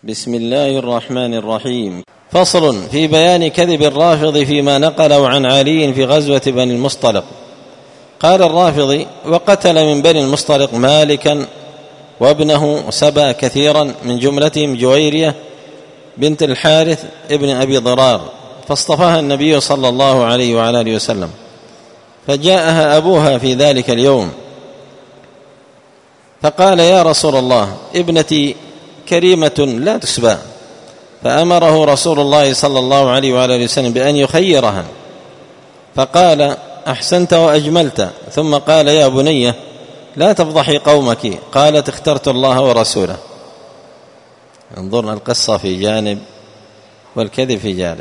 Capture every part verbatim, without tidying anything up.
بسم الله الرحمن الرحيم. فصل في بيان كذب الرافض فيما نقله عن علي في غزوة بني المصطلق. قال الرافضي: وقتل من بني المصطلق مالكا وابنه وسبى كثيرا، من جملتهم جويرية بنت الحارث ابن أبي ضرار، فاصطفاها النبي صلى الله عليه وعلى آله وسلم، فجاءها أبوها في ذلك اليوم فقال: يا رسول الله، ابنتي كريمة لا تسبى. فأمره رسول الله صلى الله عليه وعلى آله وسلم بأن يخيرها، فقال: أحسنت وأجملت. ثم قال: يا بنية لا تفضحي قومك. قالت: اخترت الله ورسوله. انظرنا القصة في جانب والكذب في جانب.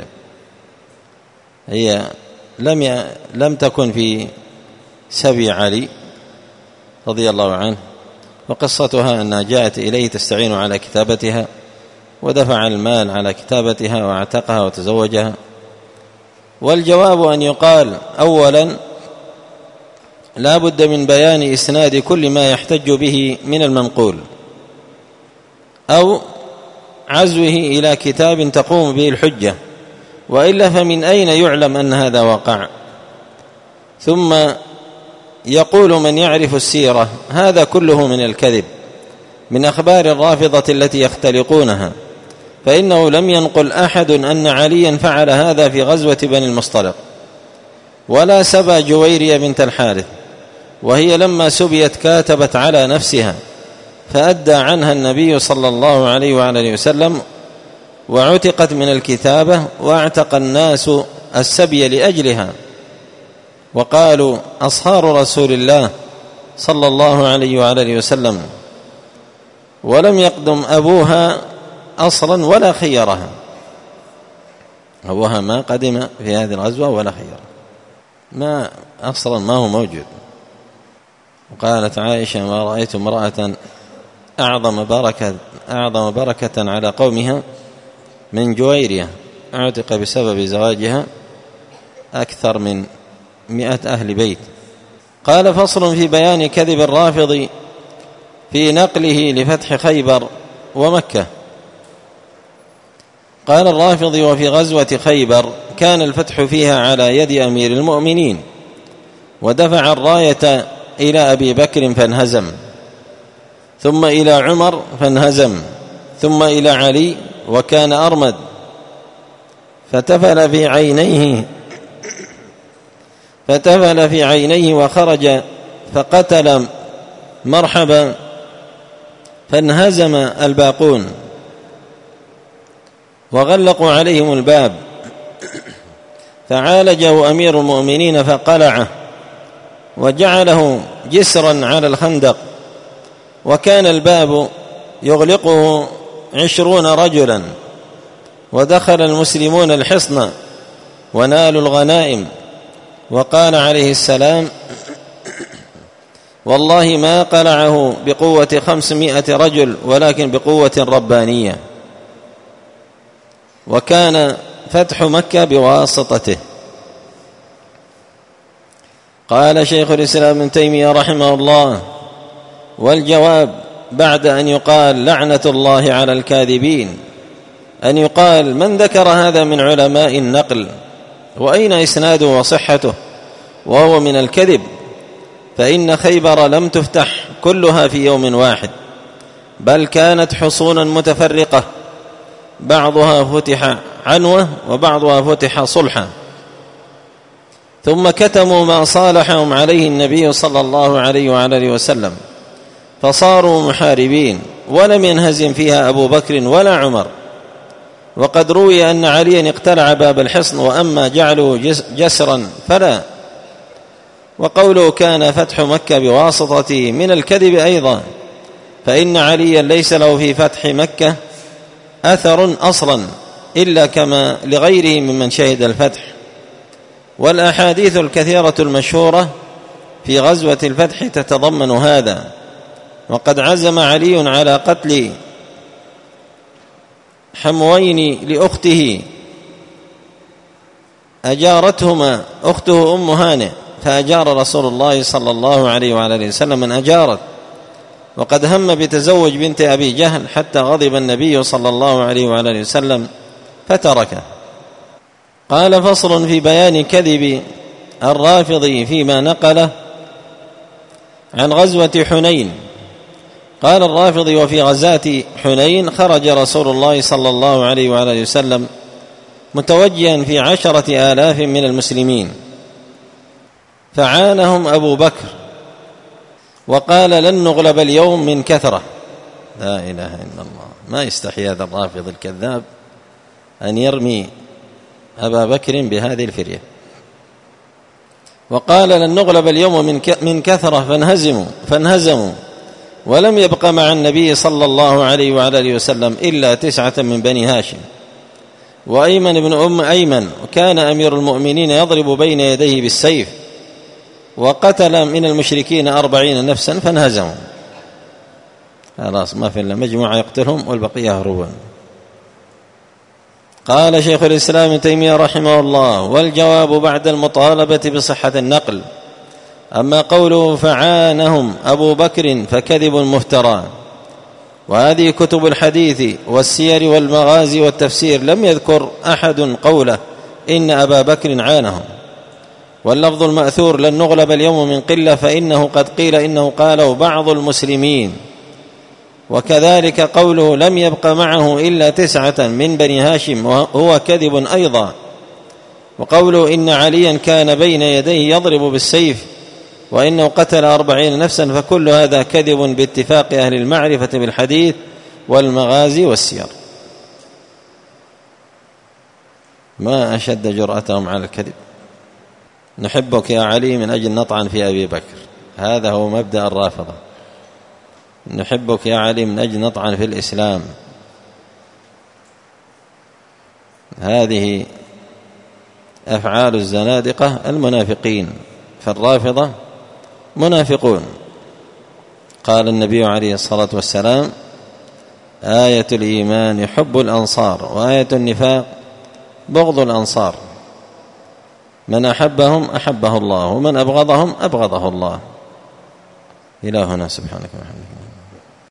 هي لم ي... لم تكن في سبي علي رضي الله عنه، وقصتها أنها جاءت إليه تستعين على كتابتها، ودفع المال على كتابتها واعتقها وتزوجها. والجواب أن يقال: أولا لا بد من بيان إسناد كل ما يحتج به من المنقول، أو عزوه إلى كتاب تقوم به الحجة، وإلا فمن أين يعلم أن هذا وقع؟ ثم يقول من يعرف السيرة: هذا كله من الكذب، من أخبار الرافضة التي يختلقونها، فإنه لم ينقل أحد أن عليا فعل هذا في غزوة بني المصطلق، ولا سبى جويرية بنت الحارث، وهي لما سبيت كاتبت على نفسها، فأدى عنها النبي صلى الله عليه وعلى وسلم، وعتقت من الكتابة، واعتق الناس السبي لأجلها، وقالوا: أصهار رسول الله صلى الله عليه وعلى وسلم. ولم يقدم أبوها أصلا ولا خيرها، أبوها ما قدم في هذه الغزوة ولا خيرها، ما أصلا ما هو موجود. وقالت عائشة: ما رأيت امرأة أعظم بركة, أعظم بركة على قومها من جويرية، اعتق بسبب زواجها أكثر من مئة أهل بيت. قال: فصل في بيان كذب الرافض في نقله لفتح خيبر ومكة. قال الرافضي: وفي غزوة خيبر كان الفتح فيها على يد أمير المؤمنين، ودفع الراية إلى أبي بكر فانهزم، ثم إلى عمر فانهزم، ثم إلى علي وكان أرمد، فتفل في عينيه فتفل في عينيه وخرج فقتل مرحبا، فانهزم الباقون وغلقوا عليهم الباب، فعالجه أمير المؤمنين فقلعه وجعله جسرا على الخندق، وكان الباب يغلقه عشرون رجلا، ودخل المسلمون الحصن ونالوا الغنائم. وقال عليه السلام: والله ما قلعه بقوة خمسمائة رجل، ولكن بقوة ربانية. وكان فتح مكة بواسطته. قال شيخ الإسلام ابن تيمية رحمه الله: والجواب بعد أن يقال لعنة الله على الكاذبين أن يقال: من ذكر هذا من علماء النقل؟ وأين إسناده وصحته؟ وهو من الكذب، فإن خيبر لم تفتح كلها في يوم واحد، بل كانت حصونا متفرقة، بعضها فتح عنوة وبعضها فتح صلحا، ثم كتموا ما صالحهم عليه النبي صلى الله عليه وعلى آله وسلم، فصاروا محاربين، ولم ينهزم فيها أبو بكر ولا عمر. وقد روي أن عليا اقتلع باب الحصن، وأما جعله جسرا فلا. وقوله كان فتح مكة بواسطته من الكذب أيضا، فإن عليا ليس له في فتح مكة أثر أصلا، إلا كما لغيره ممن شهد الفتح. والأحاديث الكثيرة المشهورة في غزوة الفتح تتضمن هذا. وقد عزم علي على قتل حموين لأخته أجارتهما أخته أم هانئ، فأجار رسول الله صلى الله عليه وعلى آله وسلم من أجارت، وقد هم بتزوج بنت أبي جهل حتى غضب النبي صلى الله عليه وعلى آله وسلم فتركه. قال: فصل في بيان كذب الرافضي فيما نقله عن غزوة حنين. قال الرافضي: وفي غزاة حنين خرج رسول الله صلى الله عليه وعلى آله وسلم متوجها في عشرة آلاف من المسلمين، فعانهم أبو بكر وقال: لن نغلب اليوم من كثرة. لا إله إلا الله، ما يستحي هذا الرافض الكذاب أن يرمي أبا بكر بهذه الفرية. وقال: لن نغلب اليوم من كثرة فانهزموا فانهزموا ولم يبق مع النبي صلى الله عليه وعلى آله وسلم إلا تسعة من بني هاشم وأيمن بن أم أيمن، وكان أمير المؤمنين يضرب بين يديه بالسيف، وقتل من المشركين أربعين نفسا فانهزموا. خلاص ما في إلا مجموعة يقتلهم والبقية يهربون. قال شيخ الإسلام ابن تيمية رحمه الله: والجواب بعد المطالبة بصحة النقل. أما قوله فعانهم أبو بكر فكذب مفترى، وهذه كتب الحديث والسير والمغازي والتفسير لم يذكر أحد قوله إن أبا بكر عانهم. واللفظ المأثور لن نغلب اليوم من قلة فإنه قد قيل إنه قاله بعض المسلمين. وكذلك قوله لم يبق معه إلا تسعة من بني هاشم وهو كذب أيضا. وقوله إن عليا كان بين يديه يضرب بالسيف وإنه قتل أربعين نفسا، فكل هذا كذب باتفاق أهل المعرفة بالحديث والمغازي والسير. ما أشد جرأتهم على الكذب. نحبك يا علي من أجل نطعن في أبي بكر، هذا هو مبدأ الرافضة. نحبك يا علي من أجل نطعن في الإسلام، هذه أفعال الزنادقة المنافقين، فالرافضة منافقون. قال النبي عليه الصلاة والسلام: آية الإيمان حب الأنصار، وآية النفاق بغض الأنصار. من أحبهم أحبه الله، ومن أبغضهم أبغضه الله. إلهنا سبحانك وبحمدك.